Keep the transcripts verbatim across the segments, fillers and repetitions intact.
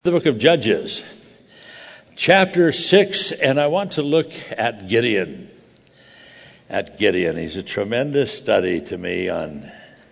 The book of Judges, chapter six, and I want to look at Gideon. At Gideon. He's a tremendous study to me on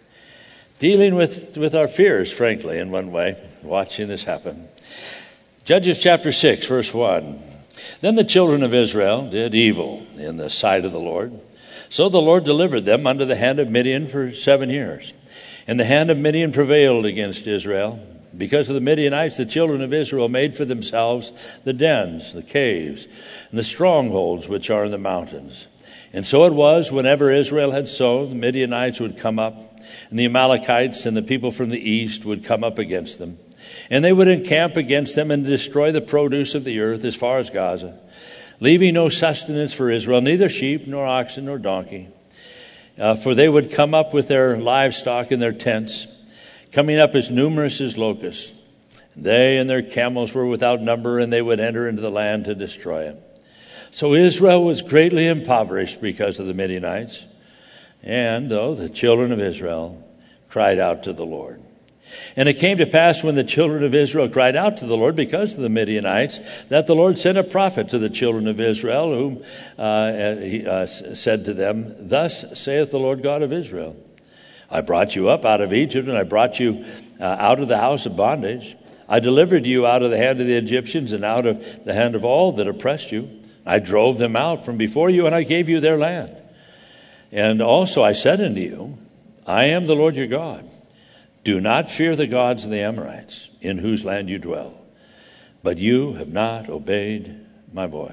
dealing with, with our fears, frankly, in one way, watching this happen. Judges chapter six, verse one. Then the children of Israel did evil in the sight of the Lord. So the Lord delivered them under the hand of Midian for seven years. And the hand of Midian prevailed against Israel. Because of the Midianites, the children of Israel made for themselves the dens, the caves, and the strongholds which are in the mountains. And so it was, whenever Israel had sown, the Midianites would come up, and the Amalekites and the people from the east would come up against them. And they would encamp against them and destroy the produce of the earth as far as Gaza, leaving no sustenance for Israel, neither sheep, nor oxen, nor donkey. Uh, for they would come up with their livestock in their tents, coming up as numerous as locusts. They and their camels were without number, and they would enter into the land to destroy it. So Israel was greatly impoverished because of the Midianites. And though the children of Israel cried out to the Lord. And it came to pass when the children of Israel cried out to the Lord because of the Midianites, that the Lord sent a prophet to the children of Israel, whom uh, he uh, said to them, Thus saith the Lord God of Israel, I brought you up out of Egypt, and I brought you uh, out of the house of bondage. I delivered you out of the hand of the Egyptians and out of the hand of all that oppressed you. I drove them out from before you, and I gave you their land. And also I said unto you, I am the Lord your God. Do not fear the gods of the Amorites, in whose land you dwell. But you have not obeyed my voice.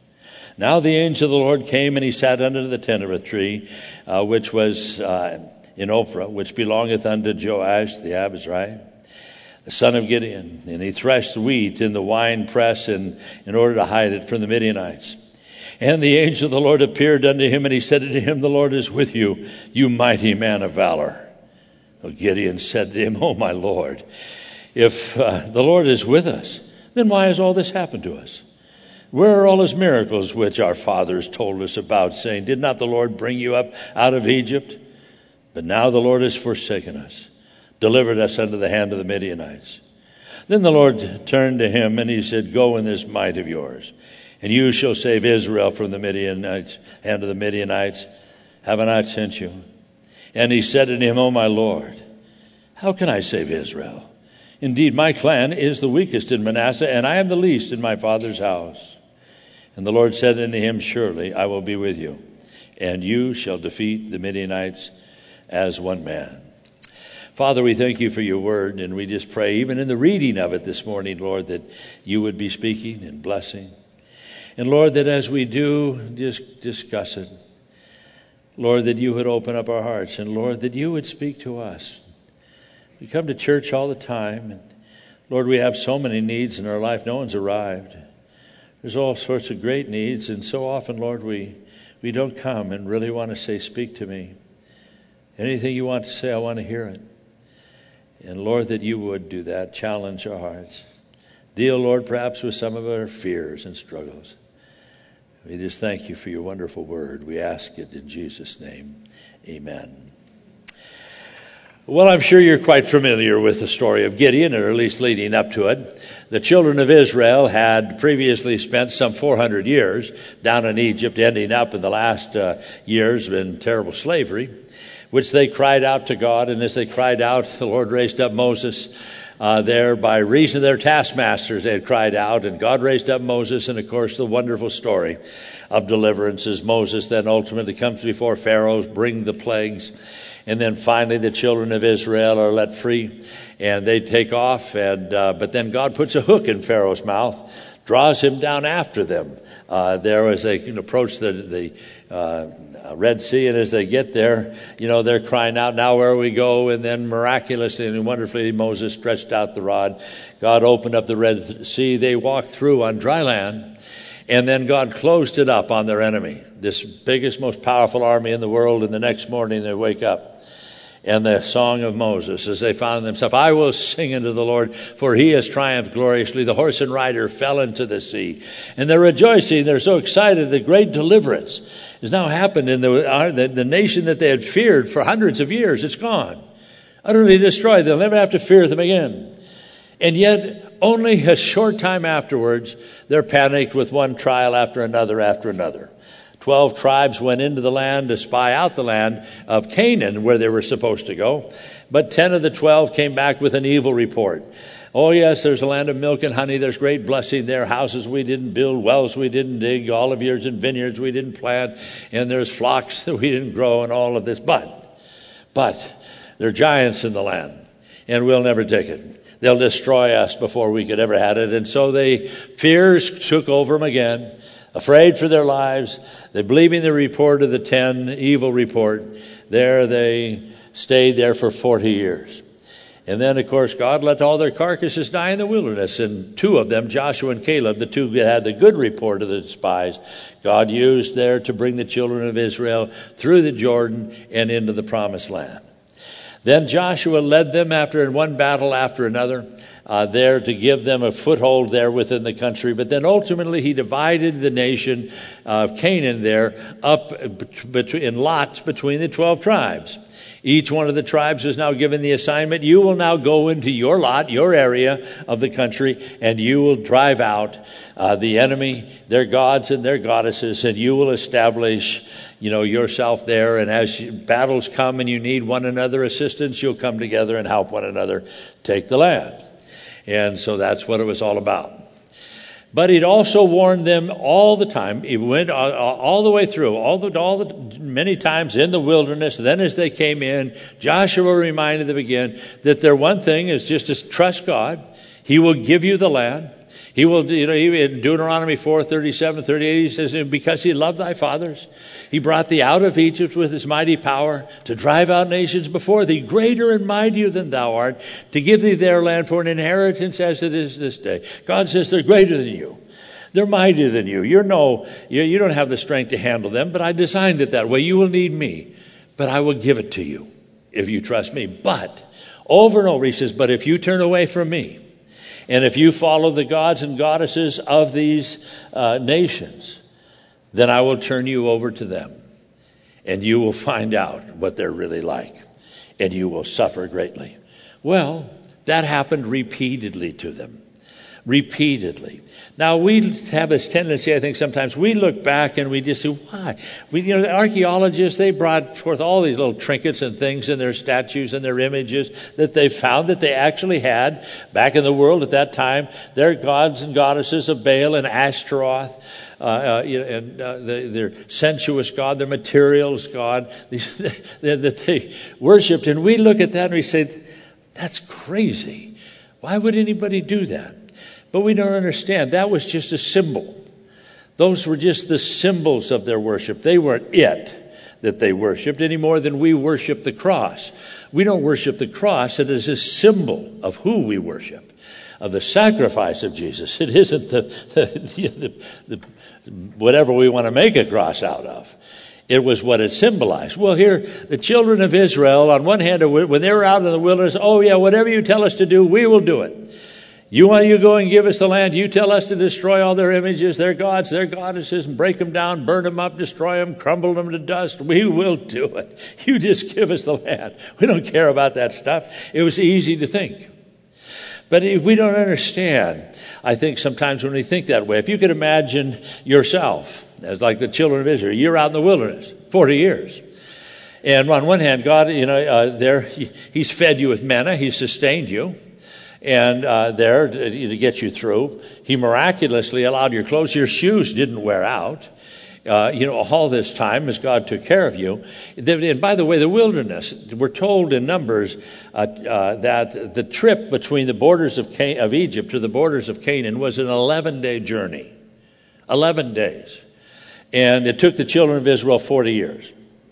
Now the angel of the Lord came, and he sat under the tent of a tree, uh, which was uh, in Ophrah, which belongeth unto Joash the Abizrite, the son of Gideon. And he threshed wheat in the wine press in, in order to hide it from the Midianites. And the angel of the Lord appeared unto him, and he said unto him, The Lord is with you, you mighty man of valor. So Gideon said to him, O my Lord, if uh, the Lord is with us, then why has all this happened to us? Where are all his miracles which our fathers told us about, saying, Did not the Lord bring you up out of Egypt? But now the Lord has forsaken us, delivered us unto the hand of the Midianites. Then the Lord turned to him, and he said, Go in this might of yours, and you shall save Israel from the Midianites, hand of the Midianites. Have I not sent you? And he said unto him, O my Lord, how can I save Israel? Indeed, my clan is the weakest in Manasseh, and I am the least in my father's house. And the Lord said unto him, Surely I will be with you, and you shall defeat the Midianites as one man. Father, we thank you for your word, and we just pray, even in the reading of it this morning, Lord, that you would be speaking and blessing. And Lord, that as we do just discuss it, Lord, that you would open up our hearts, and Lord, that you would speak to us. We come to church all the time, and Lord, we have so many needs in our life. No one's arrived. There's all sorts of great needs, and so often, Lord, we, we don't come and really want to say, Speak to me. Anything you want to say, I want to hear it. And Lord, that you would do that, challenge our hearts. Deal, Lord, perhaps with some of our fears and struggles. We just thank you for your wonderful word. We ask it in Jesus' name. Amen. Well, I'm sure you're quite familiar with the story of Gideon, or at least leading up to it. The children of Israel had previously spent some four hundred years down in Egypt, ending up in the last uh, years in terrible slavery, which they cried out to God. And as they cried out, the Lord raised up Moses uh, there by reason of their taskmasters. They had cried out, and God raised up Moses. And of course, the wonderful story of deliverance is Moses then ultimately comes before Pharaoh, bring the plagues. And then finally the children of Israel are let free, and they take off. And uh, but then God puts a hook in Pharaoh's mouth, draws him down after them. Uh, there as they approach the, the uh, Red Sea, and as they get there, you know, they're crying out, now where we go? And then miraculously and wonderfully, Moses stretched out the rod. God opened up the Red Sea. They walked through on dry land, and then God closed it up on their enemy, this biggest, most powerful army in the world. And the next morning they wake up. And the song of Moses, as they found themselves, I will sing unto the Lord, for he has triumphed gloriously. The horse and rider fell into the sea. And they're rejoicing. They're so excited. The great deliverance has now happened in the, uh, the, the nation that they had feared for hundreds of years. It's gone. Utterly destroyed. They'll never have to fear them again. And yet only a short time afterwards, they're panicked with one trial after another after another. Twelve tribes went into the land to spy out the land of Canaan where they were supposed to go. But ten of the twelve came back with an evil report. Oh, yes, there's a land of milk and honey. There's great blessing there. Houses we didn't build, wells we didn't dig, olive yards and vineyards we didn't plant, and there's flocks that we didn't grow and all of this. But, but there are giants in the land, and we'll never take it. They'll destroy us before we could ever have it. And so they, fears took over them again, afraid for their lives. They believing the report of the ten, evil report. There they stayed there for forty years. And then, of course, God let all their carcasses die in the wilderness. And two of them, Joshua and Caleb, the two that had the good report of the spies, God used there to bring the children of Israel through the Jordan and into the promised land. Then Joshua led them after in one battle after another, uh, there to give them a foothold there within the country. But then ultimately he divided the nation of Canaan there up in lots between the twelve tribes. Each one of the tribes is now given the assignment. You will now go into your lot, your area of the country, and you will drive out uh, the enemy, their gods and their goddesses, and you will establish, you know, yourself there. And as battles come and you need one another assistance, you'll come together and help one another take the land. And so that's what it was all about. But he'd also warned them all the time. He went all, all the way through, all the, all the many times in the wilderness. Then as they came in, Joshua reminded them again that their one thing is just to trust God. He will give you the land. He will, you know, in Deuteronomy four, thirty-seven, thirty-eight, he says, because he loved thy fathers, he brought thee out of Egypt with his mighty power to drive out nations before thee, greater and mightier than thou art, to give thee their land for an inheritance as it is this day. God says they're greater than you. They're mightier than you. You're no, you, you don't have the strength to handle them, but I designed it that way. You will need me, but I will give it to you if you trust me. But over and over, he says, but if you turn away from me, and if you follow the gods and goddesses of these uh, nations, then I will turn you over to them, and you will find out what they're really like, and you will suffer greatly. Well, that happened repeatedly to them, repeatedly. Now, we have this tendency, I think, sometimes we look back and we just say, why? We, you know, the archaeologists, they brought forth all these little trinkets and things in their statues and their images that they found that they actually had back in the world at that time. Their gods and goddesses of Baal and Ashtaroth, uh, uh, you know, and uh, the, their sensuous god, their materials god, these, that they worshipped. And we look at that and we say, that's crazy. Why would anybody do that? But we don't understand. That was just a symbol. Those were just the symbols of their worship. They weren't it that they worshiped any more than we worship the cross. We don't worship the cross. It is a symbol of who we worship, of the sacrifice of Jesus. It isn't the, the, the, the whatever we want to make a cross out of. It was what it symbolized. Well, here, the children of Israel, on one hand, when they were out in the wilderness, oh yeah, whatever you tell us to do, we will do it. You want you go and give us the land. You tell us to destroy all their images, their gods, their goddesses, and break them down, burn them up, destroy them, crumble them to dust. We will do it. You just give us the land. We don't care about that stuff. It was easy to think. But if we don't understand, I think sometimes when we think that way, if you could imagine yourself as like the children of Israel, you're out in the wilderness, forty years. And on one hand, God, you know, uh, there, he, he's fed you with manna. He's sustained you. And uh, there to, to get you through, he miraculously allowed your clothes, your shoes didn't wear out. Uh, you know, all this time as God took care of you. And by the way, the wilderness, we're told in Numbers uh, uh, that the trip between the borders of, Can- of Egypt to the borders of Canaan was an eleven-day journey. eleven days. And it took the children of Israel forty years.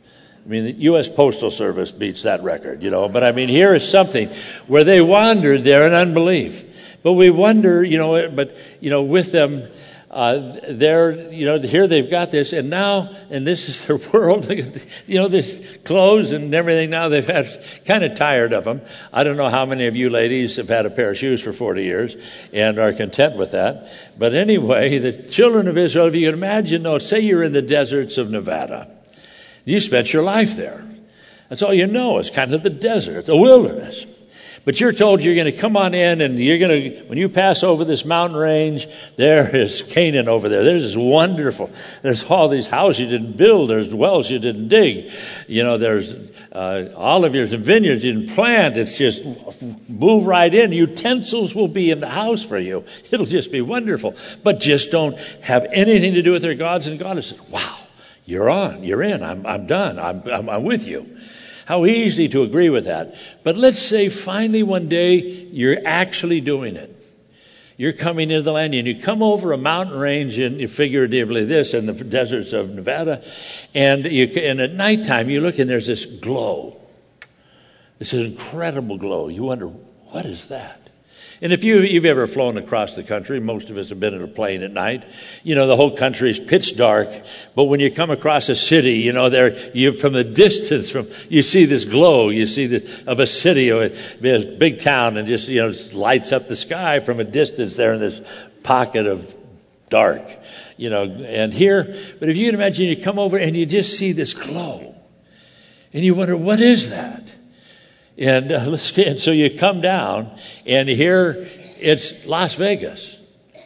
I mean, the U S Postal Service beats that record, you know. But I mean, here is something where they wandered there in unbelief. But we wonder, you know, but, you know, with them, uh, they're, you know, here they've got this. And now, and this is their world, you know, this clothes and everything now they've had, kind of tired of them. I don't know how many of you ladies have had a pair of shoes for forty years and are content with that. But anyway, the children of Israel, if you can imagine, though, say you're in the deserts of Nevada. You spent your life there. That's all you know. It's kind of the desert, the wilderness. But you're told you're going to come on in, and you're going to, when you pass over this mountain range, there is Canaan over there. There's this wonderful, there's all these houses you didn't build. There's wells you didn't dig. You know, there's uh, olive yards and vineyards you didn't plant. It's just move right in. Utensils will be in the house for you. It'll just be wonderful. But just don't have anything to do with their gods and goddesses. Wow, you're on. You're in. I'm, I'm done. I'm, I'm, I'm with you. How easy to agree with that. But let's say finally one day you're actually doing it. You're coming into the land, and you come over a mountain range, and figuratively this, in the deserts of Nevada, and, you, and at nighttime you look and there's this glow. It's an incredible glow. You wonder, what is that? And if you, you've ever flown across the country, most of us have been in a plane at night, you know, the whole country is pitch dark. But when you come across a city, you know, there, you from the distance, from you see this glow, you see the, of a city or a big town, and just, you know, it lights up the sky from a distance there in this pocket of dark, you know. And here, but if you can imagine, you come over and you just see this glow, and you wonder, what is that? And, uh, let's, and so you come down, and here it's Las Vegas.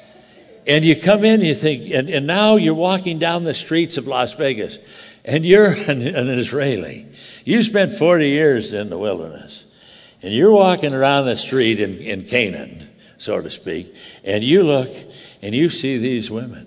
And you come in, and you think, and, and now you're walking down the streets of Las Vegas, and you're an, an Israeli. You spent forty years in the wilderness, and you're walking around the street in, in Canaan, so to speak, and you look, and you see these women.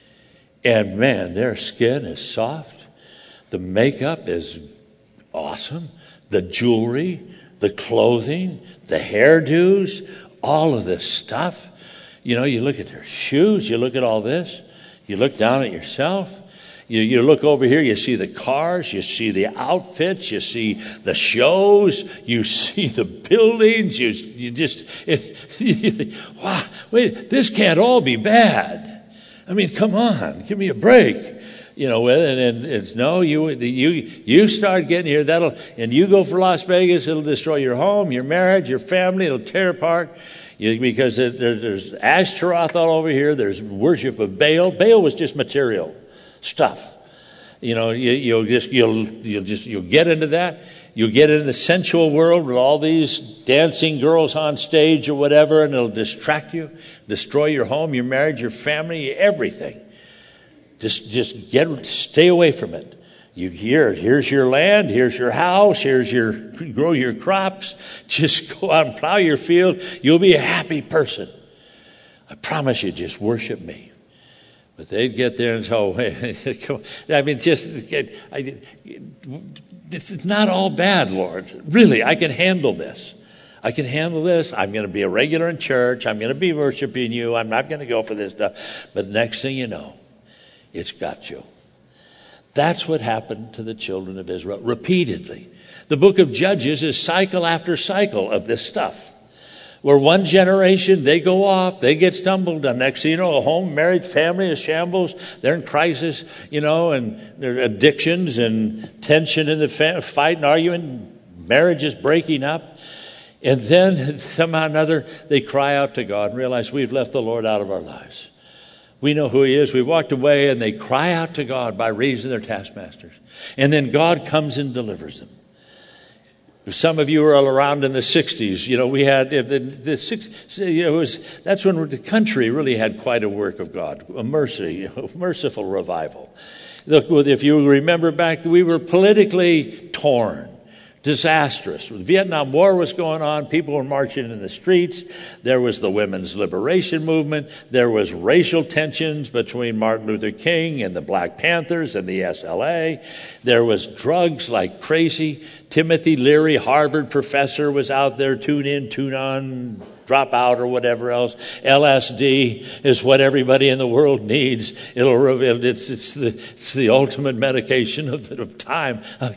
And man, their skin is soft. The makeup is awesome. The jewelry, the clothing, the hairdos, all of this stuff. You know, you look at their shoes, you look at all this, you look down at yourself, you, you look over here, you see the cars, you see the outfits, you see the shows, you see the buildings, you, you just, it, you think, wow, wait, this can't all be bad. I mean, come on, give me a break. You know, and, and it's no, you you you start getting here, that'll, and you go for Las Vegas, it'll destroy your home, your marriage, your family, it'll tear apart. You, because there, there's Ashtaroth all over here, there's worship of Baal. Baal was just material stuff. You know, you, you'll just you'll you'll just you'll get into that. You'll get into the sensual world with all these dancing girls on stage or whatever, and it'll distract you, destroy your home, your marriage, your family, everything. Just, just get, stay away from it. You here, here's your land, here's your house, here's your, grow your crops. Just go out and plow your field. You'll be a happy person. I promise you, just worship me. But they'd get there and so, I mean, just, I, this is not all bad, Lord. Really, I can handle this. I can handle this. I'm going to be a regular in church. I'm going to be worshiping you. I'm not going to go for this stuff. But next thing you know, it's got you. That's what happened to the children of Israel repeatedly. The book of Judges is cycle after cycle of this stuff. Where one generation, they go off, they get stumbled. The next thing you know, a home, marriage, family is shambles. They're in crisis, you know, and there are addictions and tension in the fa- fight and arguing. Marriage is breaking up. And then somehow or another, they cry out to God and realize we've left the Lord out of our lives. We know who he is. We walked away, and they cry out to God by reason of their taskmasters. And then God comes and delivers them. Some of you are all around in the sixties. You know, we had the, the six. You know, it was that's when the country really had quite a work of God, a mercy, a merciful revival. Look, if you remember back, we were politically torn. Disastrous. The Vietnam War was going on. People were marching in the streets. There was the women's liberation movement. There was racial tensions between Martin Luther King and the Black Panthers and the S L A. There was drugs like crazy. Timothy Leary, Harvard professor, was out there, tune in, tune on, drop out or whatever else. L S D is what everybody in the world needs. It'll reveal it's it's the it's the ultimate medication of, of time. Uh,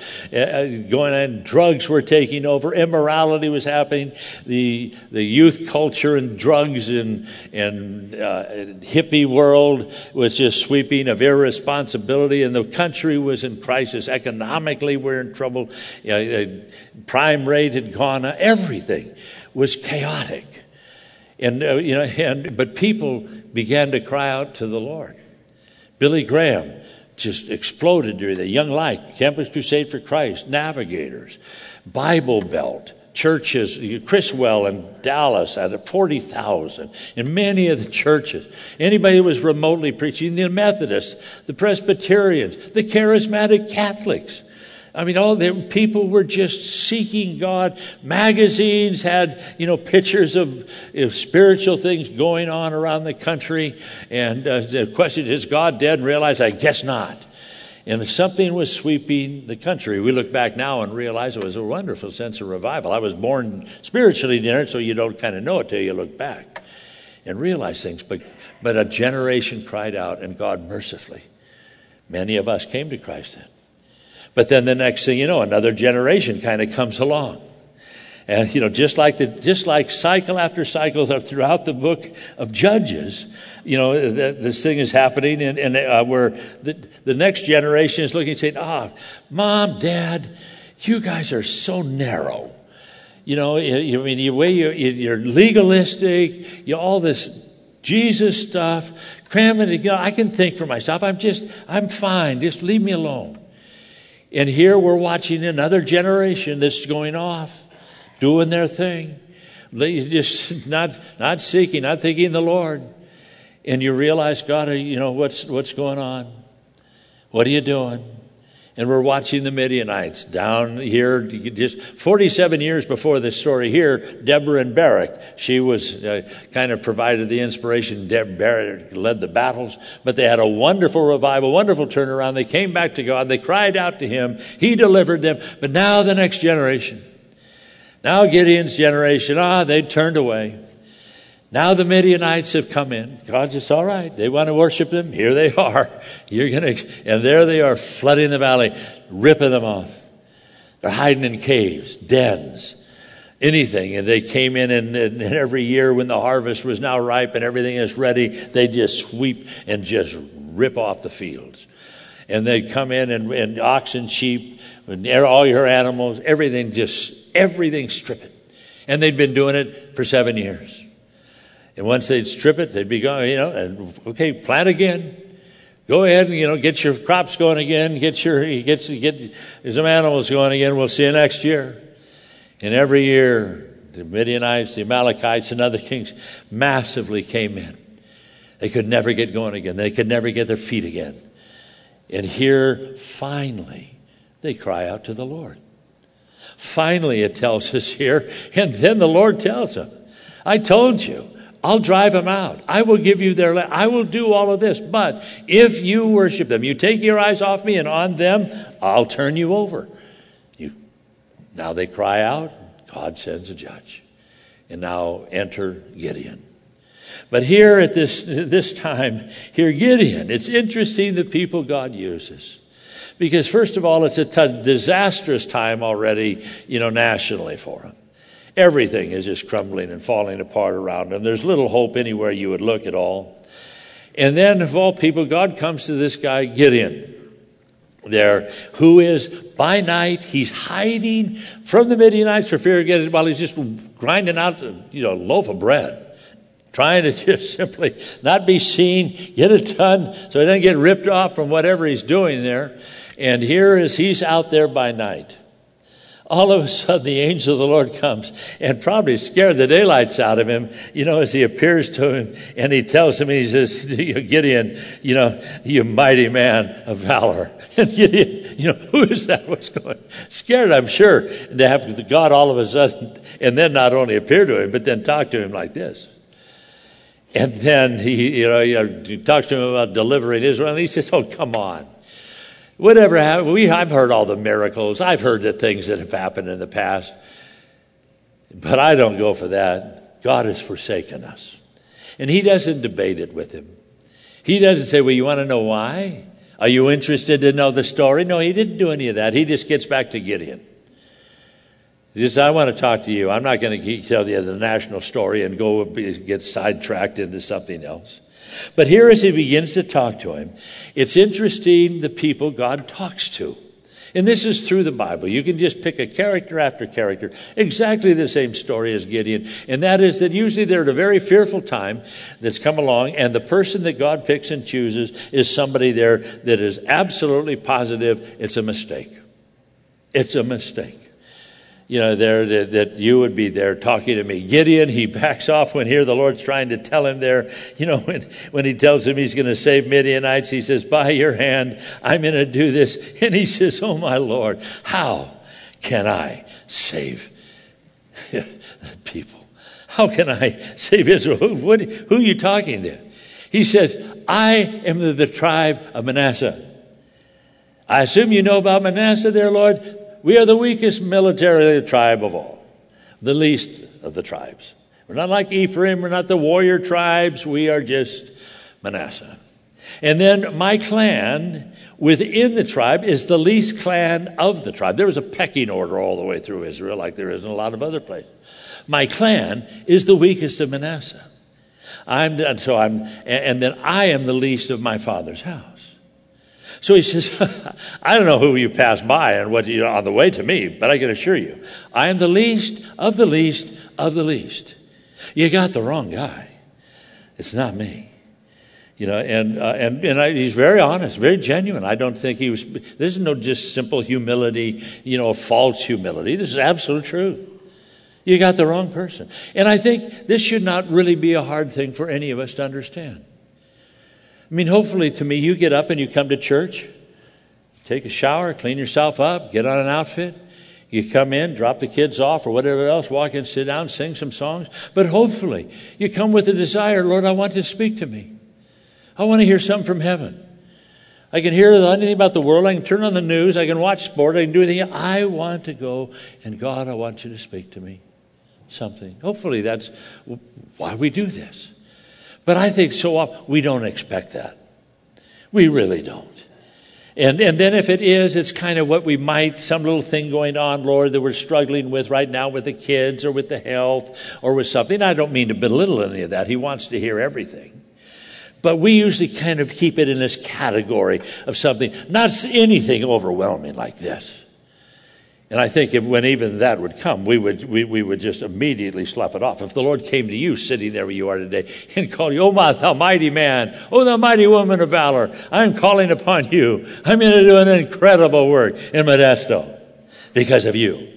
going on, drugs were taking over. Immorality was happening. The the youth culture and drugs and and uh, hippie world was just sweeping of irresponsibility, and the country was in crisis. Economically, we're in trouble. Uh, crime rate had gone up. Everything was chaotic. And, uh, you know, and, but people began to cry out to the Lord. Billy Graham just exploded during the Young Life, Campus Crusade for Christ, Navigators, Bible Belt, churches, Criswell in Dallas at forty thousand, in many of the churches. Anybody who was remotely preaching, the Methodists, the Presbyterians, the Charismatic Catholics. I mean, all the people were just seeking God. Magazines had, you know, pictures of, of spiritual things going on around the country. And uh, the question, is God dead? And realize, I guess not. And something was sweeping the country. We look back now and realize it was a wonderful sense of revival. I was born spiritually in it, so you don't kind of know it till you look back and realize things. But, but a generation cried out, and God mercifully, many of us came to Christ then. But then the next thing you know, another generation kind of comes along. And, you know, just like the, just like cycle after cycle throughout the book of Judges, you know, the, this thing is happening, and, and uh, where the, the next generation is looking and saying, ah, oh, Mom, Dad, you guys are so narrow. You know, you, I mean, the way you're, you're legalistic, you know, all this Jesus stuff, cramming it, you know, I can think for myself. I'm just, I'm fine. Just leave me alone. And here we're watching another generation that's going off, doing their thing, just not not seeking, not thinking the Lord. And you realize, God, you know, what's what's going on? What are you doing? And we're watching the Midianites down here, just forty-seven years before this story here, Deborah and Barak. She was uh, kind of provided the inspiration. Deb, Barak led the battles, but they had a wonderful revival, wonderful turnaround. They came back to God. They cried out to him. He delivered them. But now the next generation, now Gideon's generation, ah, they turned away. Now the Midianites have come in. God says, all right, they want to worship them. Here they are. You're gonna, and there they are flooding the valley, ripping them off. They're hiding in caves, dens, anything. And they came in, and, and every year when the harvest was now ripe and everything is ready, they just sweep and just rip off the fields. And they come in, and, and oxen, sheep, and all your animals, everything, just everything, strip it. And they'd been doing it for seven years. And once they'd strip it, they'd be going, you know, and okay, plant again. Go ahead and, you know, get your crops going again. Get your, get, get some animals going again. We'll see you next year. And every year, the Midianites, the Amalekites, and other kings massively came in. They could never get going again. They could never get their feet again. And here, finally, they cry out to the Lord. Finally, it tells us here, and then the Lord tells them, I told you, I'll drive them out. I will give you their land. I will do all of this. But if you worship them, you take your eyes off me and on them, I'll turn you over. You, now they cry out. God sends a judge. And now enter Gideon. But here at this, this time, here Gideon, it's interesting the people God uses. Because first of all, it's a t- disastrous time already, you know, nationally for him. Everything is just crumbling and falling apart around him. There's little hope anywhere you would look at all. And then, of all people, God comes to this guy, Gideon, there, who is, by night, he's hiding from the Midianites for fear of getting, while he's just grinding out, you know, a loaf of bread, trying to just simply not be seen, get it done, so he doesn't get ripped off from whatever he's doing there. And here is, he's out there by night. All of a sudden, the angel of the Lord comes and probably scared the daylights out of him, you know, as he appears to him. And he tells him, he says, Gideon, you know, you mighty man of valor. And Gideon, you know, who is that? What's going on? Scared, I'm sure, to have God all of a sudden, and then not only appear to him, but then talk to him like this. And then he, you know, he talks to him about delivering Israel. And he says, oh, come on. Whatever happened, we, I've heard all the miracles. I've heard the things that have happened in the past. But I don't go for that. God has forsaken us. And he doesn't debate it with him. He doesn't say, well, you want to know why? Are you interested to know the story? No, he didn't do any of that. He just gets back to Gideon. He says, I want to talk to you. I'm not going to tell you the national story and go get sidetracked into something else. But here as he begins to talk to him, it's interesting the people God talks to. And this is through the Bible. You can just pick a character after character, exactly the same story as Gideon. And that is that usually they're at a very fearful time that's come along, and the person that God picks and chooses is somebody there that is absolutely positive it's a mistake. It's a mistake. you know, there that, that you would be there talking to me. Gideon, he backs off when here the Lord's trying to tell him there, you know, when, when he tells him he's going to save Midianites, he says, by your hand, I'm going to do this. And he says, oh, my Lord, how can I save the people? How can I save Israel? Who, what, who are you talking to? He says, I am the, the tribe of Manasseh. I assume you know about Manasseh there, Lord. We are the weakest military tribe of all, the least of the tribes. We're not like Ephraim. We're not the warrior tribes. We are just Manasseh. And then my clan within the tribe is the least clan of the tribe. There was a pecking order all the way through Israel, like there is in a lot of other places. My clan is the weakest of Manasseh. I'm so I'm, and then I am the least of my father's house. So he says, I don't know who you passed by and what you on the way to me, but I can assure you, I am the least of the least of the least. You got the wrong guy. It's not me. You know, and uh, and and I, he's very honest, very genuine. I don't think he was. This is no just simple humility, you know, false humility. This is absolute truth. You got the wrong person. And I think this should not really be a hard thing for any of us to understand. I mean, hopefully to me, you get up and you come to church, take a shower, clean yourself up, get on an outfit. You come in, drop the kids off or whatever else, walk in, sit down, sing some songs. But hopefully you come with a desire, Lord, I want you to speak to me. I want to hear something from heaven. I can hear anything about the world. I can turn on the news. I can watch sport. I can do anything. I want to go, and God, I want you to speak to me. Something. Hopefully that's why we do this. But I think so often we don't expect that. We really don't. And and then if it is, it's kind of what we might, some little thing going on, Lord, that we're struggling with right now with the kids or with the health or with something. I don't mean to belittle any of that. He wants to hear everything. But we usually kind of keep it in this category of something, not anything overwhelming like this. And I think if, when even that would come, we would we, we would just immediately slough it off. If the Lord came to you sitting there where you are today and called you, oh, my, thou mighty man, oh, thou mighty woman of valor, I'm calling upon you. I'm going to do an incredible work in Modesto because of you.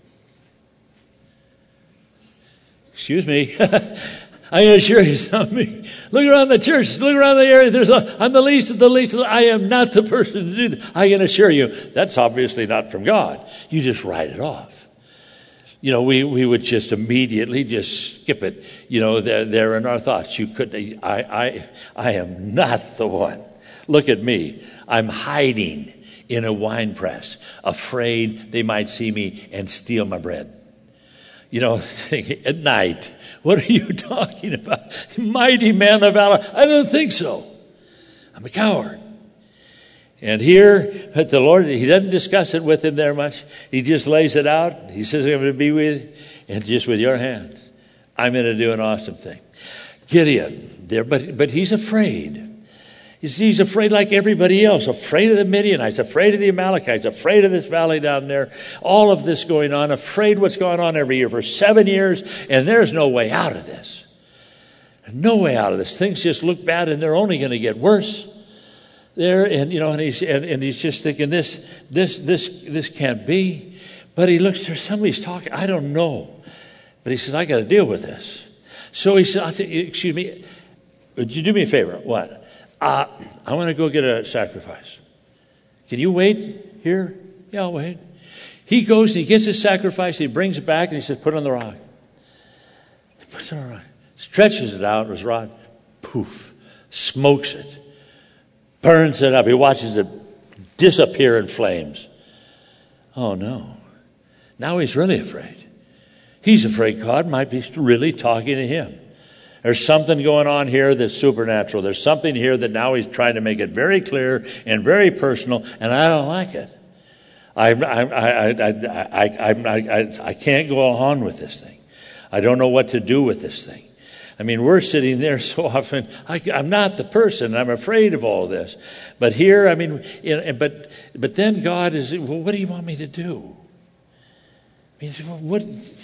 Excuse me. I can assure you something. Look around the church. Look around the area. There's a, I'm the least of the least. Of the, I am not the person to do that. I can assure you that's obviously not from God. You just write it off. You know, we, we would just immediately just skip it. You know, there, there in our thoughts. You could. I, I, I am not the one. Look at me. I'm hiding in a wine press, afraid they might see me and steal my bread. You know, at night. What are you talking about? Mighty man of valor. I don't think so. I'm a coward. And here, but the Lord, he doesn't discuss it with him there much. He just lays it out. He says, I'm going to be with you. And just with your hands, I'm going to do an awesome thing. Gideon there, but, but he's afraid. He's afraid like everybody else, afraid of the Midianites, afraid of the Amalekites, afraid of this valley down there, all of this going on, afraid what's going on every year for seven years, and there's no way out of this. No way out of this. Things just look bad, and they're only going to get worse. There, and you know, and he's and, and he's just thinking this, this, this, this can't be. But he looks there, somebody's talking. I don't know, but he says, I got to deal with this. So he said, excuse me, would you do me a favor? What? Uh, I want to go get a sacrifice. Can you wait here? Yeah, I'll wait. He goes and he gets his sacrifice. He brings it back and he says, put it on the rock. He puts it on the rock. Stretches it out with his rod. Poof. Smokes it. Burns it up. He watches it disappear in flames. Oh, no. Now he's really afraid. He's afraid God might be really talking to him. There's something going on here that's supernatural. There's something here that now he's trying to make it very clear and very personal, and I don't like it. I, I, I, I, I, I, I can't go on with this thing. I don't know what to do with this thing. I mean, we're sitting there so often. I, I'm not the person. I'm afraid of all this. But here, I mean, you know, but but then God is, well, what do you want me to do? I mean, what...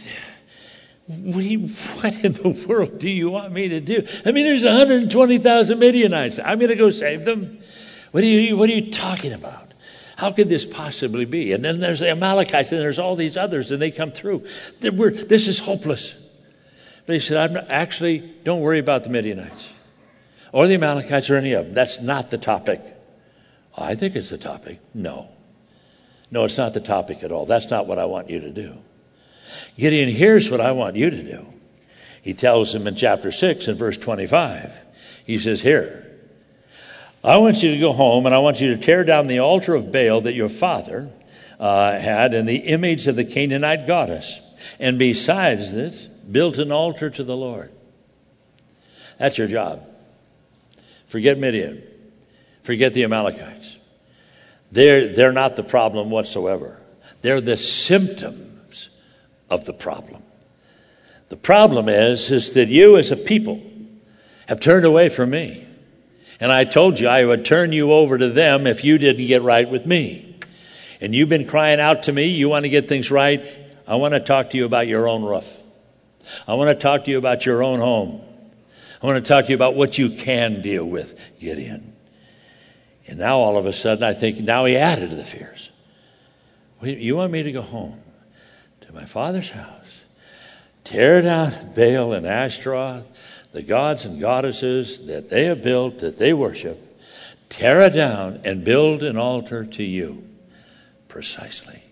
What, do you, what in the world do you want me to do? I mean, there's one hundred twenty thousand Midianites. I'm going to go save them? What are you, what are you talking about? How could this possibly be? And then there's the Amalekites, and there's all these others, and they come through. We're, this is hopeless. But he said, I'm not, actually, don't worry about the Midianites or the Amalekites or any of them. That's not the topic. Oh, I think it's the topic. No. No, it's not the topic at all. That's not what I want you to do. Gideon, here's what I want you to do. He tells him in chapter six and verse twenty-five. He says, here, I want you to go home and I want you to tear down the altar of Baal that your father uh, had and the image of the Canaanite goddess. And besides this, build an altar to the Lord. That's your job. Forget Midian. Forget the Amalekites. They're, they're not the problem whatsoever. They're the symptoms of the problem. The problem is, is that you as a people have turned away from me. And I told you I would turn you over to them if you didn't get right with me. And you've been crying out to me. You want to get things right. I want to talk to you about your own roof. I want to talk to you about your own home. I want to talk to you about what you can deal with, Gideon. And now all of a sudden I think, now he added to the fears. You want me to go home to my father's house, tear down Baal and Ashtaroth, the gods and goddesses that they have built, that they worship, tear it down and build an altar to you. Precisely.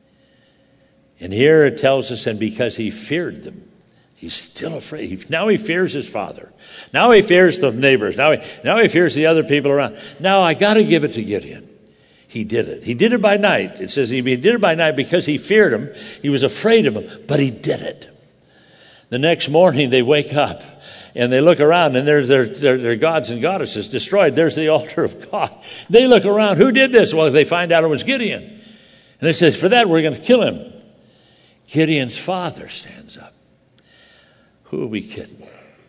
And here it tells us, and because he feared them, he's still afraid. Now he fears his father. Now he fears the neighbors. Now he, now he fears the other people around. Now I got to give it to Gideon. He did it. He did it by night. It says he did it by night because he feared him. He was afraid of him, but he did it. The next morning they wake up and they look around and there's their, their, their gods and goddesses destroyed. There's the altar of God. They look around. Who did this? Well, they find out it was Gideon. And they say, for that, we're going to kill him. Gideon's father stands up. Who are we kidding?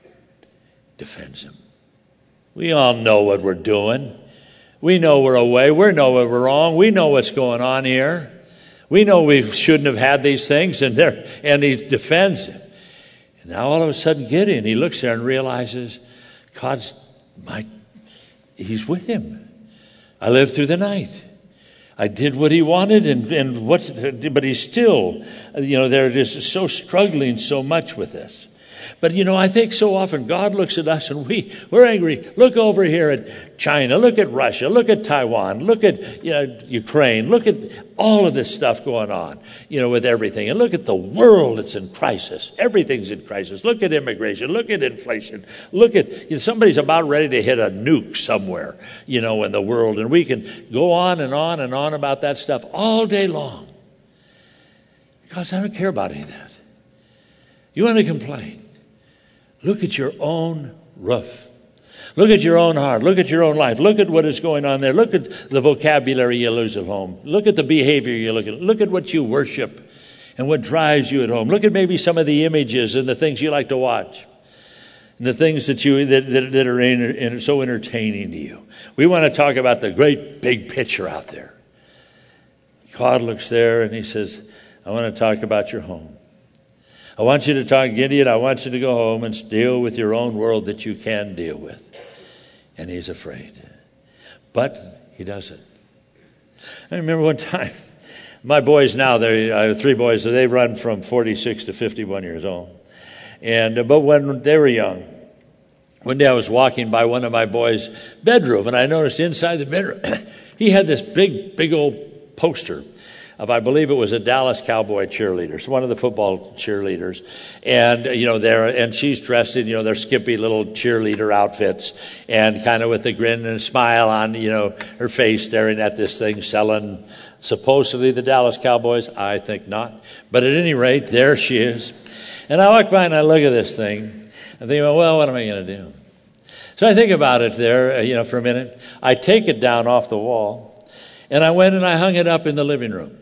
Defends him. We all know what we're doing. We know we're away. We know we're wrong. We know what's going on here. We know we shouldn't have had these things, and there, and he defends him. And now all of a sudden, Gideon, he looks there and realizes God's my, he's with him. I lived through the night. I did what he wanted, and, and what's, but he's still, you know, they're just so struggling so much with this. But, you know, I think so often God looks at us and we, we're angry. Look over here at China. Look at Russia. Look at Taiwan. Look at you know, Ukraine. Look at all of this stuff going on, you know, with everything. And look at the world that's in crisis. Everything's in crisis. Look at immigration. Look at inflation. Look at, you know, somebody's about ready to hit a nuke somewhere, you know, in the world. And we can go on and on and on about that stuff all day long. Because I don't care about any of that. You want to complain? Look at your own roof. Look at your own heart. Look at your own life. Look at what is going on there. Look at the vocabulary you lose at home. Look at the behavior you look at. Look at what you worship and what drives you at home. Look at maybe some of the images and the things you like to watch and the things that you that, that, that are in, in, so entertaining to you. We want to talk about the great big picture out there. God looks there and he says, I want to talk about your home. I want you to talk, Gideon, I want you to go home and deal with your own world that you can deal with. And he's afraid. But he does it. I remember one time, my boys now, they I have three boys, so they run from forty-six to fifty-one years old. And but when they were young, one day I was walking by one of my boys' bedroom, and I noticed inside the bedroom, he had this big, big old poster of, I believe it was a Dallas Cowboy cheerleaders, one of the football cheerleaders. And, you know, there, and she's dressed in, you know, their skimpy little cheerleader outfits and kind of with a grin and a smile on, you know, her face staring at this thing selling supposedly the Dallas Cowboys. I think not. But at any rate, there she is. And I walk by and I look at this thing. I think, well, what am I going to do? So I think about it there, you know, for a minute. I take it down off the wall and I went and I hung it up in the living room.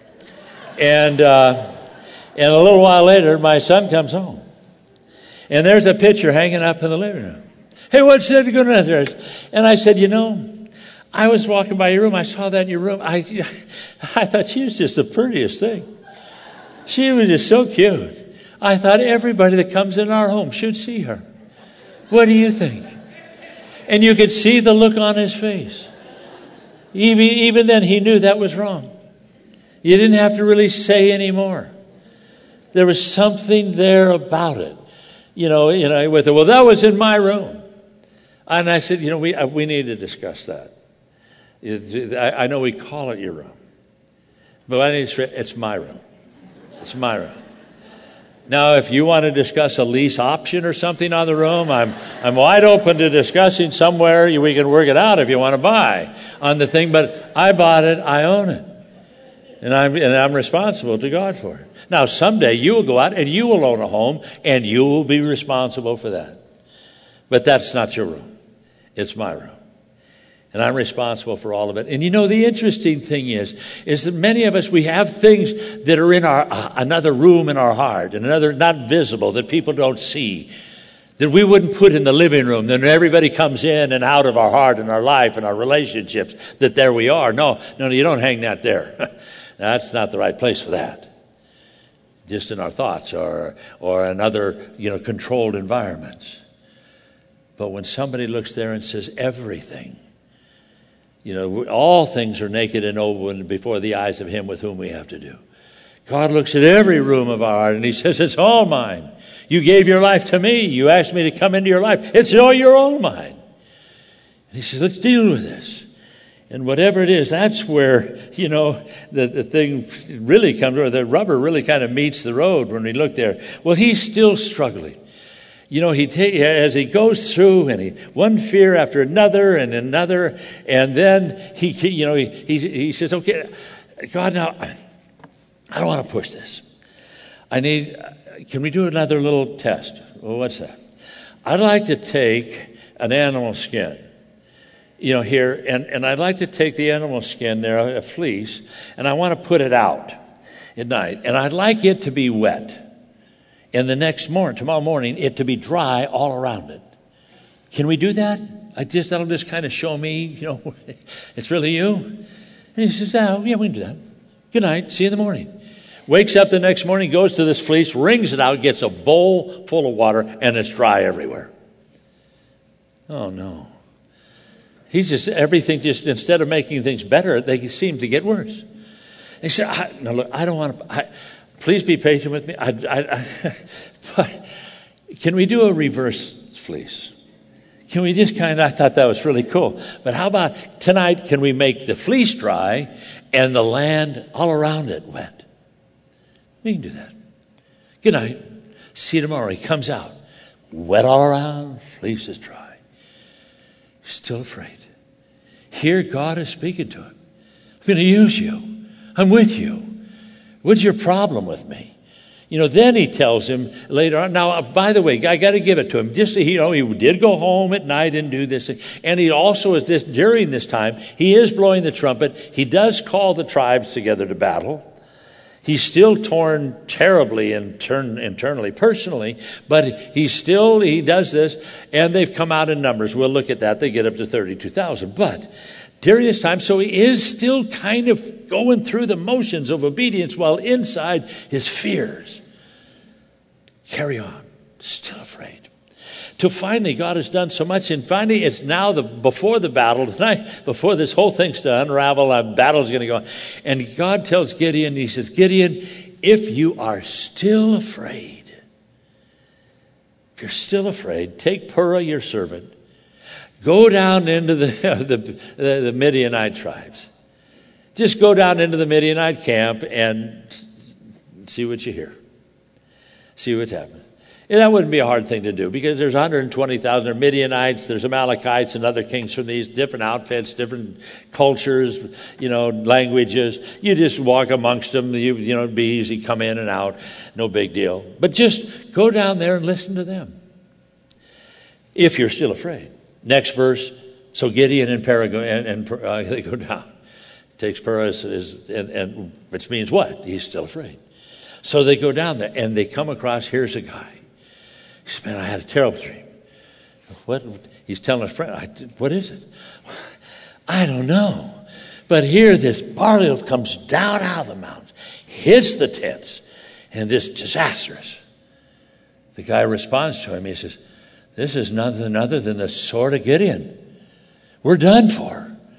And uh, and a little while later, my son comes home. And there's a picture hanging up in the living room. Hey, what's that going on there? And I said, you know, I was walking by your room. I saw that in your room. I, I thought she was just the prettiest thing. She was just so cute. I thought everybody that comes in our home should see her. What do you think? And you could see the look on his face. Even, even then, he knew that was wrong. You didn't have to really say any more. There was something there about it. You know, you know, with it, well, that was in my room. And I said, you know, we we need to discuss that. It's, I, I know we call it your room. But I need to say, it's my room. It's my room. Now, if you want to discuss a lease option or something on the room, I'm I'm wide open to discussing somewhere. We can work it out if you want to buy on the thing. But I bought it. I own it. And I'm, and I'm responsible to God for it. Now, someday you will go out and you will own a home and you will be responsible for that. But that's not your room. It's my room. And I'm responsible for all of it. And you know, the interesting thing is, is that many of us, we have things that are in our uh, another room in our heart, and another not visible, that people don't see, that we wouldn't put in the living room. Then everybody comes in and out of our heart and our life and our relationships, that there we are. No, no, you don't hang that there. That's not the right place for that. Just in our thoughts or or in other, you know, controlled environments. But when somebody looks there and says everything, you know, all things are naked and open before the eyes of him with whom we have to do. God looks at every room of our heart and he says, it's all mine. You gave your life to me. You asked me to come into your life. It's all your own mine. And he says, let's deal with this. And whatever it is, that's where, you know, the, the thing really comes, or the rubber really kind of meets the road when we look there. Well, he's still struggling. You know, he ta- as he goes through, and he one fear after another and another, and then he, he you know, he, he he says, "Okay, God, now I don't want to push this. I need. Can we do another little test? Well, what's that? I'd like to take an animal skin, you know, here, and and I'd like to take the animal skin there, a fleece, and I want to put it out at night, and I'd like it to be wet." And the next morning, tomorrow morning, it to be dry all around it. Can we do that? I just that'll just kind of show me, you know, it's really you. And he says, oh, yeah, we can do that. Good night. See you in the morning. Wakes up the next morning, goes to this fleece, wrings it out, gets a bowl full of water, and it's dry everywhere. Oh, no. He's just, everything just, instead of making things better, they seem to get worse. He said, I, no, look, I don't want to... I, Please be patient with me. I, I, I, can we do a reverse fleece? Can we just kind of, I thought that was really cool. But how about tonight, can we make the fleece dry and the land all around it wet? We can do that. Good night. See you tomorrow. He comes out. Wet all around, fleece is dry. Still afraid. Here God is speaking to him. I'm going to use you. I'm with you. What's your problem with me? You know, then he tells him later on. Now, by the way, I got to give it to him. Just, you know, he did go home at night and do this. And he also is this, during this time, he is blowing the trumpet. He does call the tribes together to battle. He's still torn terribly and turn internally, personally, but he's still, he does this. And they've come out in numbers. We'll look at that. They get up to thirty-two thousand. But during this time, so he is still kind of going through the motions of obedience while inside his fears. Carry on, still afraid. Till finally, God has done so much, and finally, it's now the before the battle, tonight, before this whole thing's to unravel, a battle's going to go on. And God tells Gideon, he says, Gideon, if you are still afraid, if you're still afraid, take Purah, your servant, go down into the, the, the, the Midianite tribes. Just go down into the Midianite camp and see what you hear. See what happens. And that wouldn't be a hard thing to do because there's one hundred twenty thousand. There are Midianites, there's Amalekites and other kings from these different outfits, different cultures, you know, languages. You just walk amongst them. You, you know, it'd be easy, come in and out. No big deal. But just go down there and listen to them. If you're still afraid. Next verse, so Gideon and Purah go, and, and uh, they go down. Takes Purah, is, is, and, and which means what? He's still afraid. So they go down there, and they come across, here's a guy. He says, man, I had a terrible dream. What? He's telling a friend, I, what is it? I don't know. But here this barley loaf comes down out of the mountains, hits the tents, and it's disastrous. The guy responds to him. He says, this is nothing other than the sword of Gideon. We're done for.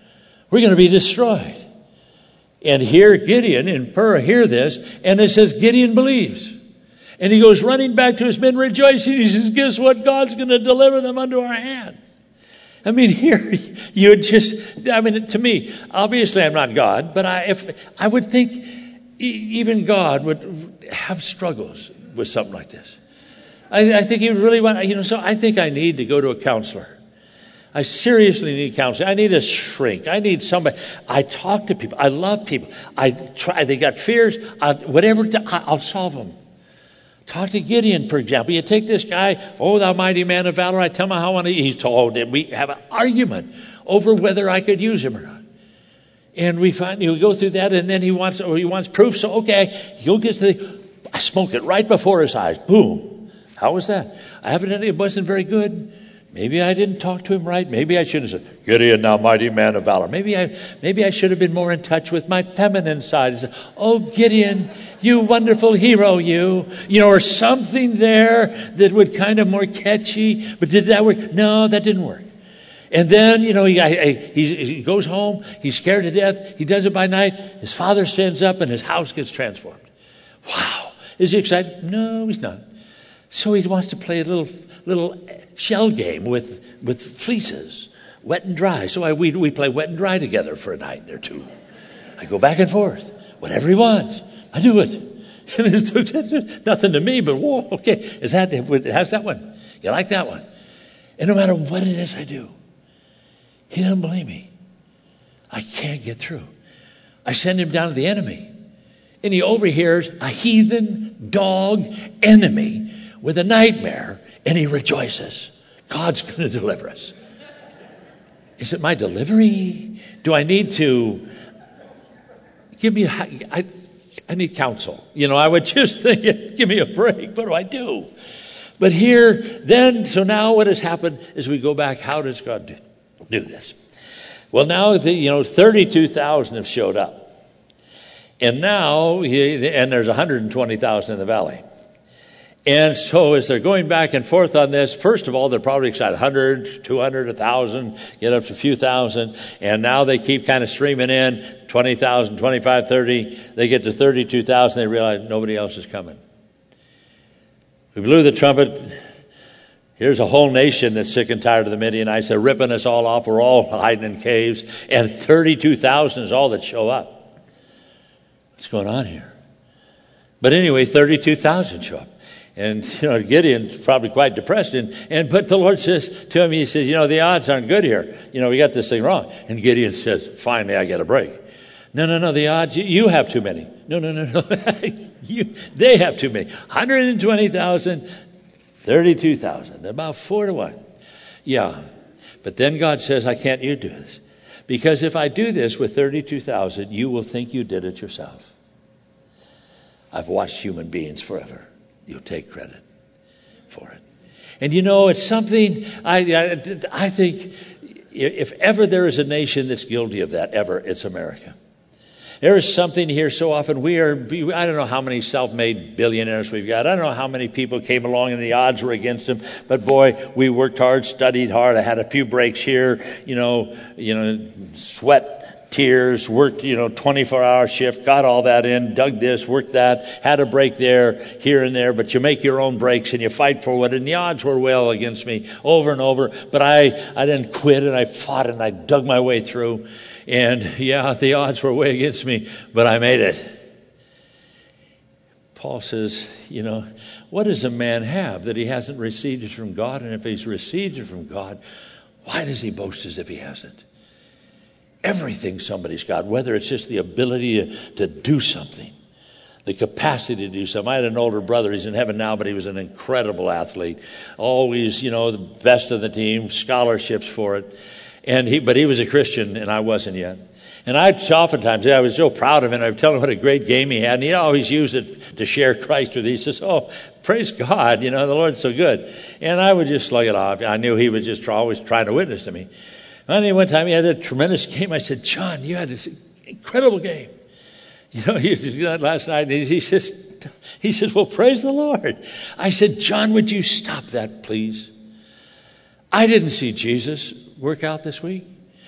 We're going to be destroyed. And here Gideon and Purah hear this, and it says Gideon believes. And he goes running back to his men rejoicing. He says, guess what? God's going to deliver them unto our hand. I mean, here you would just, I mean, to me, obviously I'm not God, but I, if, I would think even God would have struggles with something like this. I, I think he would really want, you know, so I think I need to go to a counselor. I seriously need counseling. I need a shrink. I need somebody. I talk to people. I love people. I try, they got fears. I, whatever, I'll solve them. Talk to Gideon, for example. You take this guy, oh, thou mighty man of valor. I tell him how I want to. He's told that we have an argument over whether I could use him or not. And we find we go through that, and then he wants, or he wants proof. So okay, he'll get to the. I smoke it right before his eyes. Boom. How was that? Evidently, it wasn't very good. Maybe I didn't talk to him right. Maybe I should have said, Gideon, thou mighty man of valor. Maybe I, maybe I should have been more in touch with my feminine side. And said, oh, Gideon, you wonderful hero, you. You know, or something there that would kind of more catchy. But did that work? No, that didn't work. And then, you know, he, I, he, he goes home. He's scared to death. He does it by night. His father stands up and his house gets transformed. Wow. Is he excited? No, he's not. So he wants to play a little little shell game with, with fleeces, wet and dry. So I, we, we play wet and dry together for a night or two. I go back and forth. Whatever he wants, I do it. And it's nothing to me, but whoa, okay. Is that, how's that one? You like that one? And no matter what it is I do, he doesn't believe me. I can't get through. I send him down to the enemy. And he overhears a heathen dog enemy with a nightmare, and he rejoices. God's going to deliver us. Is it my delivery? Do I need to give me, a, I, I need counsel. You know, I would just think, give me a break. What do I do? But here, then, so now what has happened is we go back. How does God do, do this? Well, now, the, you know, thirty-two thousand have showed up. And now, and there's one hundred twenty thousand in the valley. And so as they're going back and forth on this, first of all, they're probably excited. one hundred, two hundred, one thousand, get up to a few thousand. And now they keep kind of streaming in, twenty thousand, twenty-five, thirty. They get to thirty-two thousand. They realize nobody else is coming. We blew the trumpet. Here's a whole nation that's sick and tired of the Midianites. They're ripping us all off. We're all hiding in caves. And thirty-two thousand is all that show up. What's going on here? But anyway, thirty-two thousand show up. And, you know, Gideon's probably quite depressed. And, and but the Lord says to him, he says, you know, the odds aren't good here. You know, we got this thing wrong. And Gideon says, finally, I get a break. No, no, no, the odds, you, you have too many. No, no, no, no. you, they have too many. one hundred twenty thousand, thirty-two thousand, about four to one. Yeah. But then God says, I can't you do this. Because if I do this with thirty-two thousand, you will think you did it yourself. I've watched human beings forever. You'll take credit for it. And you know, it's something, I, I, I think, if ever there is a nation that's guilty of that, ever, it's America. There is something here so often. We are, I don't know how many self-made billionaires we've got. I don't know how many people came along and the odds were against them. But boy, we worked hard, studied hard. I had a few breaks here, you know, you know, sweat, tears, worked, you know, twenty-four hour shift, got all that in, dug this, worked that, had a break there, here and there, but you make your own breaks and you fight for what, and the odds were well against me over and over, but I, I didn't quit and I fought and I dug my way through, and yeah, the odds were way against me, but I made it. Paul says, you know, what does a man have that he hasn't received it from God? And if he's received it from God, why does he boast as if he hasn't? Everything somebody's got, whether it's just the ability to, to do something, the capacity to do something. I had an older brother. He's in heaven now, but he was an incredible athlete. Always, you know, the best of the team, scholarships for it. And he, but he was a Christian, and I wasn't yet. And I'd oftentimes, I was so proud of him. I'd tell him what a great game he had. And he always used it to share Christ with. He says, oh, praise God, you know, the Lord's so good. And I would just slug it off. I knew he was just always trying to witness to me. And then one time he had a tremendous game. I said, John, you had this incredible game. You know, he did that last night. And he says, he said, well, praise the Lord. I said, John, would you stop that, please? I didn't see Jesus work out this week.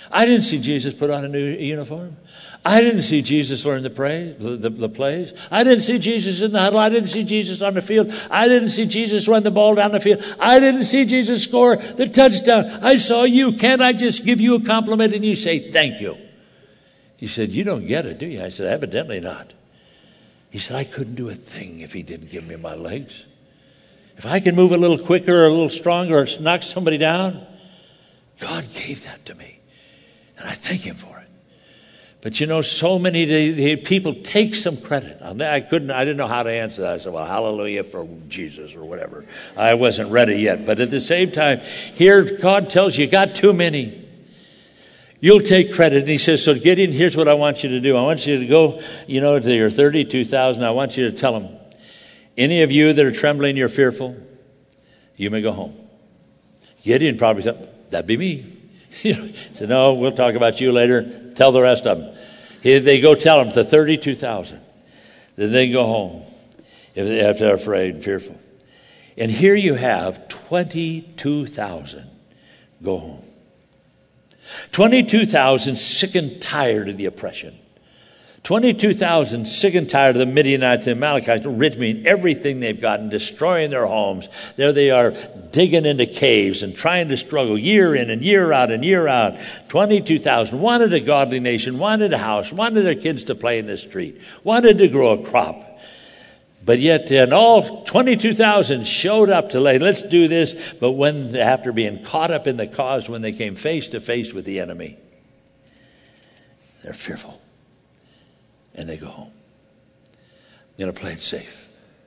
I didn't see Jesus put on a new uniform. I didn't see Jesus learn the, praise, the, the, the plays. I didn't see Jesus in the huddle. I didn't see Jesus on the field. I didn't see Jesus run the ball down the field. I didn't see Jesus score the touchdown. I saw you. Can't I just give you a compliment and you say, thank you? He said, you don't get it, do you? I said, evidently not. He said, I couldn't do a thing if he didn't give me my legs. If I can move a little quicker or a little stronger or knock somebody down, God gave that to me. And I thank him for it. But you know, so many people take some credit. I couldn't, I didn't know how to answer that. I said, well, hallelujah for Jesus or whatever. I wasn't ready yet. But at the same time, here God tells you, you got too many. You'll take credit. And he says, so Gideon, here's what I want you to do. I want you to go, you know, to your thirty-two thousand. I want you to tell them, any of you that are trembling, you're fearful, you may go home. Gideon probably said, that'd be me. He said, no, we'll talk about you later. Tell the rest of them. They go tell them, the thirty-two thousand. Then they go home if they're afraid and fearful. And here you have twenty-two thousand go home. twenty-two thousand sick and tired of the oppression. twenty-two thousand sick and tired of the Midianites and Amalekites, rich mean everything they've gotten, destroying their homes. There they are digging into caves and trying to struggle year in and year out and year out. twenty-two thousand wanted a godly nation, wanted a house, wanted their kids to play in the street, wanted to grow a crop. But yet, and all twenty-two thousand showed up to lay, let's do this. But when, after being caught up in the cause, when they came face to face with the enemy, they're fearful. And they go home. I'm going to play it safe.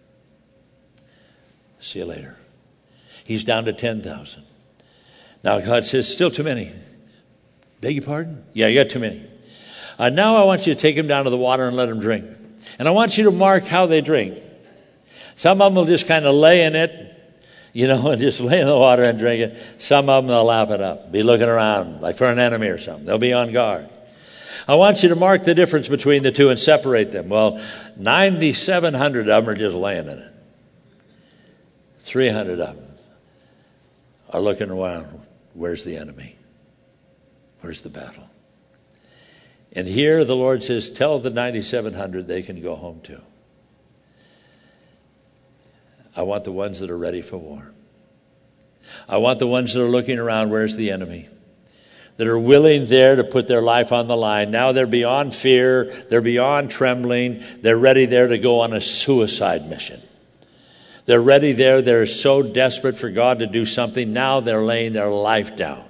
See you later. He's down to ten thousand. Now God says, still too many. Beg your pardon? Yeah, you got too many. Uh, now I want you to take them down to the water and let them drink. And I want you to mark how they drink. Some of them will just kind of lay in it, you know, and just lay in the water and drink it. Some of them, they'll lap it up, be looking around like for an enemy or something. They'll be on guard. I want you to mark the difference between the two and separate them. Well, ninety-seven hundred of them are just laying in it. three hundred of them are looking around. Where's the enemy? Where's the battle? And here the Lord says, tell the ninety-seven hundred they can go home too. I want the ones that are ready for war. I want the ones that are looking around, where's the enemy? That are willing there to put their life on the line. Now they're beyond fear. They're beyond trembling. They're ready there to go on a suicide mission. They're ready there. They're so desperate for God to do something. Now they're laying their life down.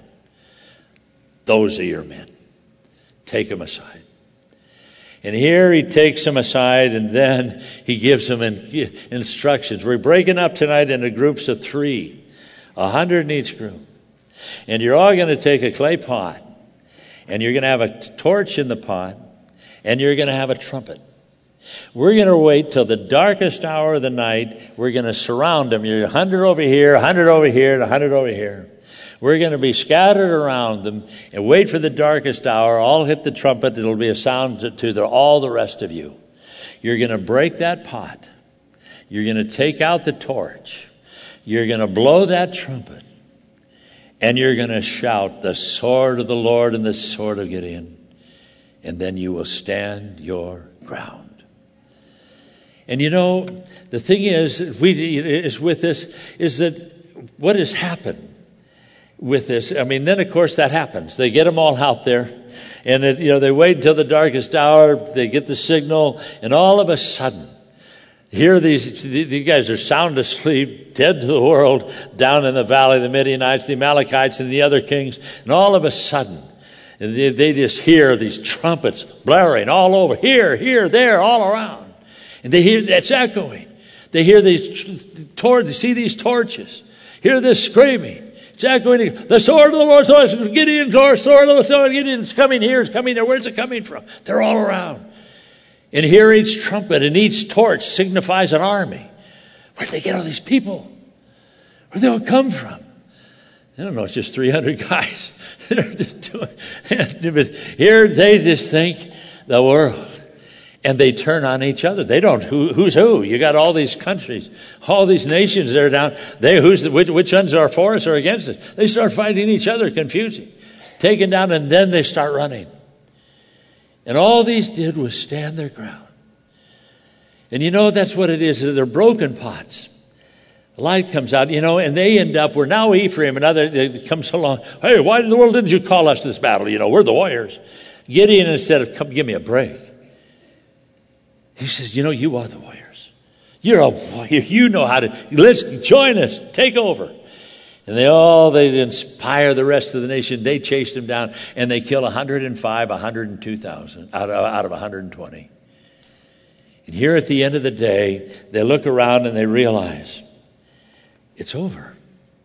Those are your men. Take them aside. And here he takes them aside, and then he gives them in, instructions. We're breaking up tonight into groups of three. A hundred in each group. And you're all going to take a clay pot, and you're going to have a torch in the pot, and you're going to have a trumpet. We're going to wait till the darkest hour of the night. We're going to surround them. You're a hundred over here, a hundred over here, and a hundred over here. We're going to be scattered around them and wait for the darkest hour. I'll hit the trumpet. It'll be a sound to, to the, all the rest of you. You're going to break that pot. You're going to take out the torch. You're going to blow that trumpet. And you're going to shout, the sword of the Lord and the sword of Gideon. And then you will stand your ground. And you know, the thing is, we is with this, is that what has happened with this? I mean, then of course that happens. They get them all out there. And it, you know, they wait until the darkest hour. They get the signal. And all of a sudden, here these, these guys are sound asleep, dead to the world, down in the valley, the Midianites, the Amalekites, and the other kings. And all of a sudden, they, they just hear these trumpets blaring all over, here, here, there, all around. And they hear that's echoing. They hear these torches, they see these torches, hear this screaming. It's echoing. The sword of the Lord, sword of Gideon, sword of the Lord, Gideon, it's coming here, it's coming there. Where's it coming from? They're all around. And here each trumpet and each torch signifies an army. Where'd they get all these people? Where'd they all come from? I don't know, it's just three hundred guys. They're just doing, but here they just think the world. And they turn on each other. They don't, who, who's who? You got all these countries, all these nations that are down. They, who's the, which, which ones are for us or against us? They start fighting each other, confusing. taken down, and then they start running. And all these did was stand their ground. And you know, that's what it is. They're broken pots. The light comes out, you know, and they end up where now Ephraim and other it comes along. Hey, why in the world didn't you call us this battle? You know, we're the warriors. Gideon, instead of come give me a break, he says, you know, you are the warriors. You're a warrior. You know how to, let's join us, take over. And they all, they inspire the rest of the nation. They chased him down, and they kill one hundred five, one hundred two thousand out of, out of one hundred twenty. And here at the end of the day, they look around and they realize it's over.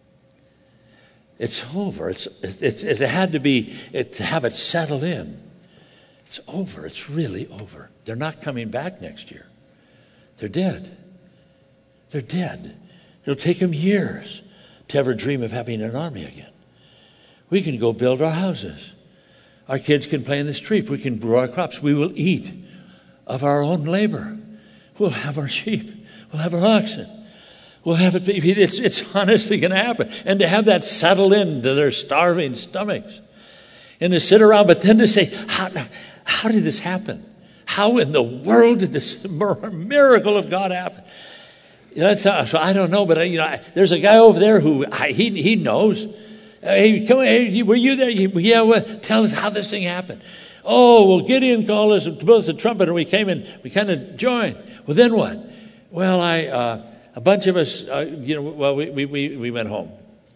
It's over. It's, it, it had to be, it, to have it settle in. It's over. It's really over. They're not coming back next year. They're dead. They're dead. It'll take them years to ever dream of having an army again. We can go build our houses. Our kids can play in the street. We can grow our crops. We will eat of our own labor. We'll have our sheep. We'll have our oxen. We'll have it. It's, it's honestly going to happen. And to have that settle into their starving stomachs. And to sit around, but then to say, how, how did this happen? How in the world did this miracle of God happen? That's how, so I don't know, but you know, I, there's a guy over there who I, he he knows. Hey, come on, hey, were you there? Yeah, well, tell us how this thing happened. Oh, well, Gideon called us, blew us a trumpet, and we came in. We kind of joined. Well, then what? Well, I uh, a bunch of us, uh, you know, well, we we we we went home.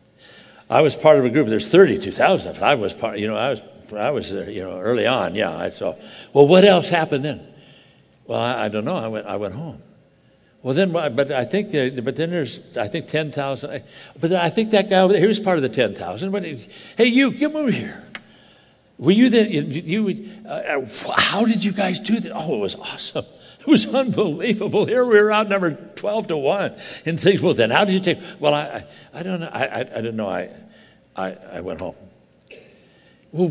I was part of a group. There's thirty-two thousand of it. I was part. You know, I was I was uh, you know early on. Yeah, I saw. Well, what else happened then? Well, I, I don't know. I went I went home. Well, then, but I think, but then there's, I think ten thousand. But I think that guy over there, he was part of the ten thousand. But hey, you, come over here. Were you there? You, you uh, how did you guys do that? Oh, it was awesome. It was unbelievable. Here we were outnumbered twelve to one. And things. Well, then how did you take? Well, I, I, I don't know. I, I, I didn't know. I, I, I went home. Well,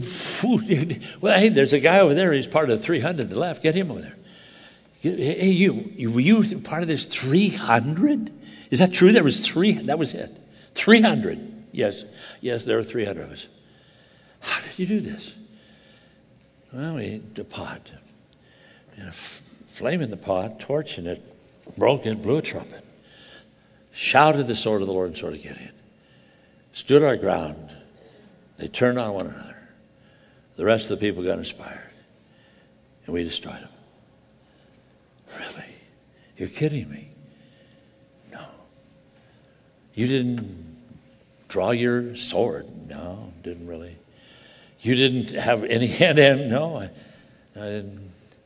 well, hey, there's a guy over there. He's part of the three hundred that left. Get him over there. Hey, you, you, were you part of this three hundred? Is that true? There was three, that was it. three hundred. Yes, yes, there were three hundred of us. How did you do this? Well, we had a pot. And a f- flame in the pot, torch in it, broke it, blew a trumpet. Shouted the sword of the Lord and sword of Gideon. Stood our ground. They turned on one another. The rest of the people got inspired. And we destroyed them. Really? You're kidding me? No. You didn't draw your sword? No, didn't really. You didn't have any hand in? No, I, I didn't.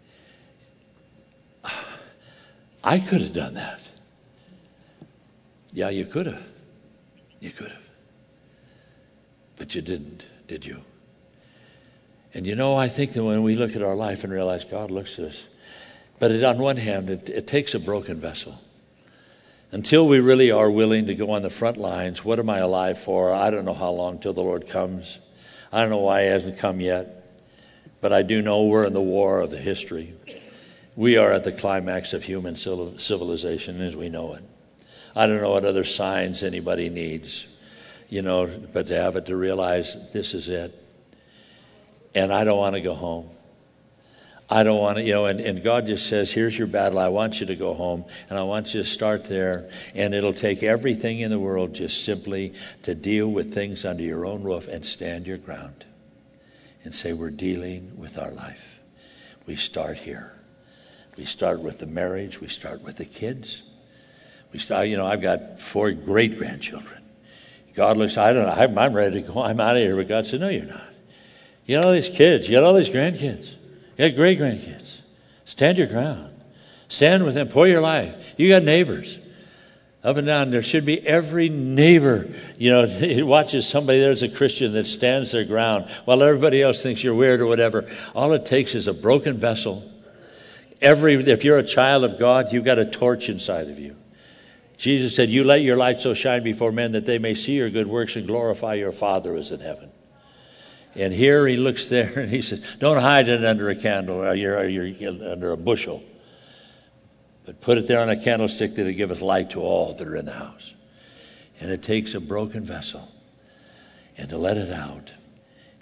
I could have done that. Yeah, you could have. You could have. But you didn't, did you? And you know, I think that when we look at our life and realize God looks at us, but it, on one hand, it, it takes a broken vessel. Until we really are willing to go on the front lines, what am I alive for? I don't know how long till the Lord comes. I don't know why he hasn't come yet. But I do know we're in the war of the history. We are at the climax of human civilization as we know it. I don't know what other signs anybody needs, you know, but to have it to realize this is it. And I don't want to go home. I don't want to, you know, and, and God just says, here's your battle. I want you to go home, and I want you to start there. And it'll take everything in the world just simply to deal with things under your own roof and stand your ground and say, we're dealing with our life. We start here. We start with the marriage. We start with the kids. We start, you know, I've got four great-grandchildren. God looks, I don't know, I'm, I'm ready to go. I'm out of here. But God said, no, you're not. You got all these kids. You got all these grandkids. You got great grandkids. Stand your ground. Stand with them. Pour your life. You got neighbors. Up and down, there should be every neighbor, you know, he watches somebody there as a Christian that stands their ground while everybody else thinks you're weird or whatever. All it takes is a broken vessel. Every, if you're a child of God, you've got a torch inside of you. Jesus said, you let your light so shine before men that they may see your good works and glorify your Father who is in heaven. And here he looks there and he says, don't hide it under a candle or you're, or you're under a bushel. But put it there on a candlestick that it giveth light to all that are in the house. And it takes a broken vessel and to let it out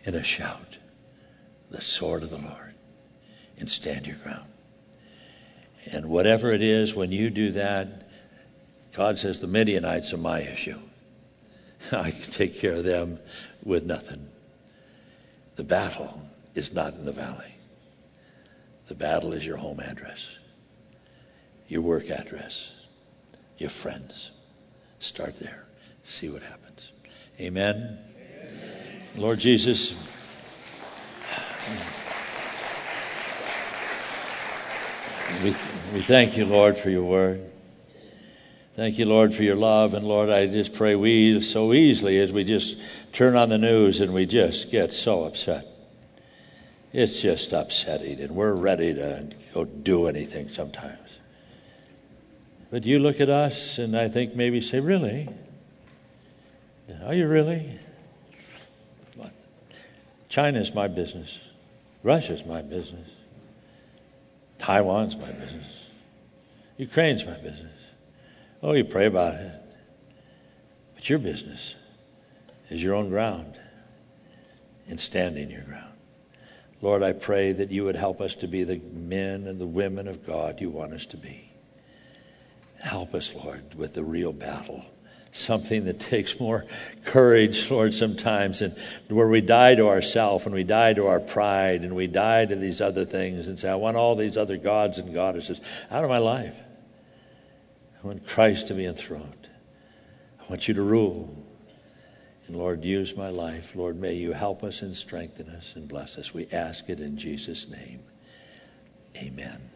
in a shout, the sword of the Lord, and stand your ground. And whatever it is, when you do that, God says the Midianites are my issue. I can take care of them with nothing. The battle is not in the valley. The battle is your home address, your work address, your friends. Start there. See what happens. Amen. Amen. Lord Jesus, we, we thank you, Lord, for your word. Thank you, Lord, for your love. And Lord, I just pray we so easily as we just turn on the news and we just get so upset. It's just upsetting, and we're ready to go do anything sometimes. But you look at us and I think maybe say, really? Are you really? China's my business. Russia's my business. Taiwan's my business. Ukraine's my business. Oh, you pray about it. But your business is your own ground and standing your ground. Lord, I pray that you would help us to be the men and the women of God you want us to be. Help us, Lord, with the real battle. Something that takes more courage, Lord, sometimes, and where we die to ourselves and we die to our pride and we die to these other things and say, I want all these other gods and goddesses out of my life. I want Christ to be enthroned. I want you to rule. And Lord, use my life. Lord, may you help us and strengthen us and bless us. We ask it in Jesus' name. Amen.